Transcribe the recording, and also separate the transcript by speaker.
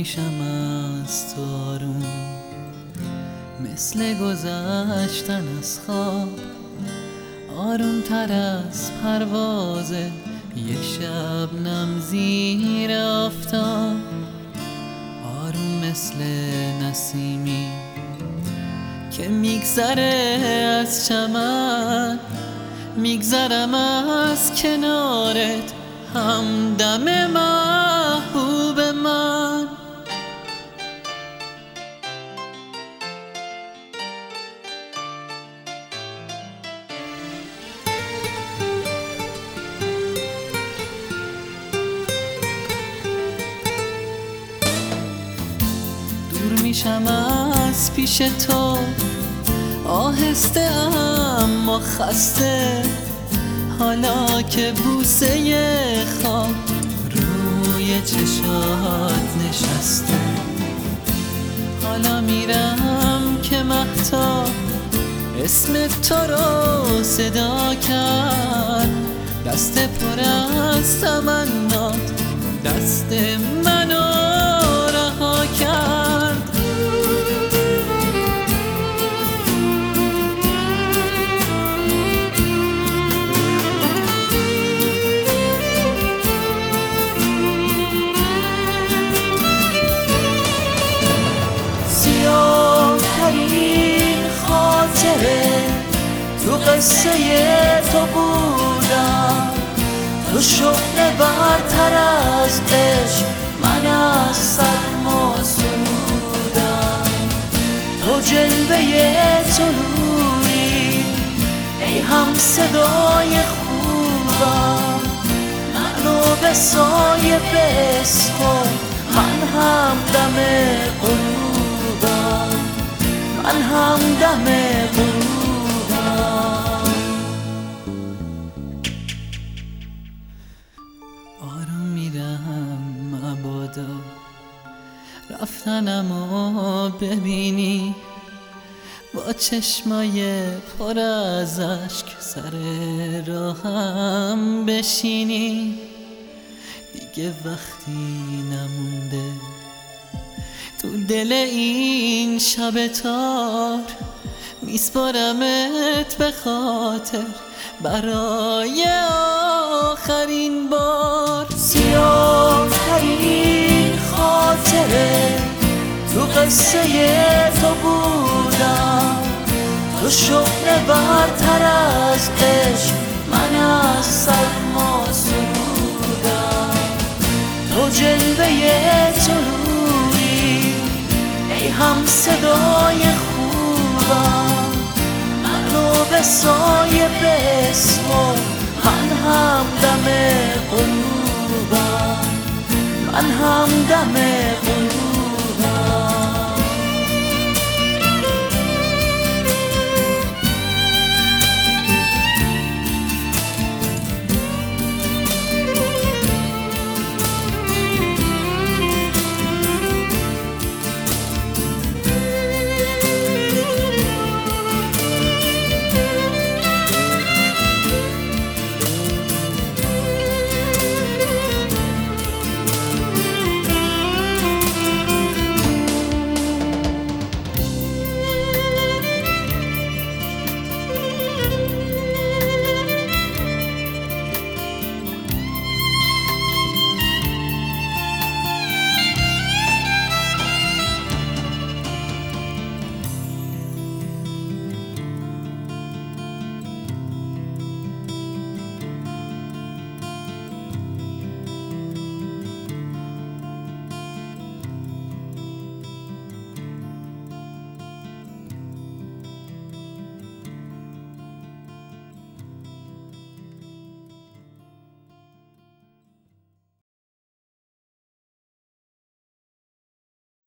Speaker 1: میشم از تو آروم، مثل گذشتن از خواب، آروم تر از پرواز یه شبنم زیر آفتاب، آروم مثل نسیمی که میگذره از چمن، میگذرم از کنارت همدم محبوب من. دور میشم از پیش تو آهسته اما خسته، حالا که بوسه خواب روی چشات نشسته، حالا میرم که مهتاب اسم تو رو صدا کرد، دست پر از تمنات دست منو رها کرد. تو قصه تو بودم، تو شغل برتر از عشق، من از سرما سرودم، تو جلوه طلوعی ای هم صدای خوبم، منو به سایه بسپار، من هم دم غروبم، من هم دم غروبم. آروم میرم مبادا رفتنمو ببینی، با چشمای پر از اشک سر راهم بشینی، دیگه وقتی نمونده تو دل این شب تار، میسپارمت به خاطر برای آخرین بار.
Speaker 2: سیاه ترین خاطره تو قصه تو بودم، تو شغل برتر از عشق، من از سرما سرودم، تو جلوه طلوعی ای هم صدای خوبم، منو به سایه بسپار، من هم دم غروبم، من هم دم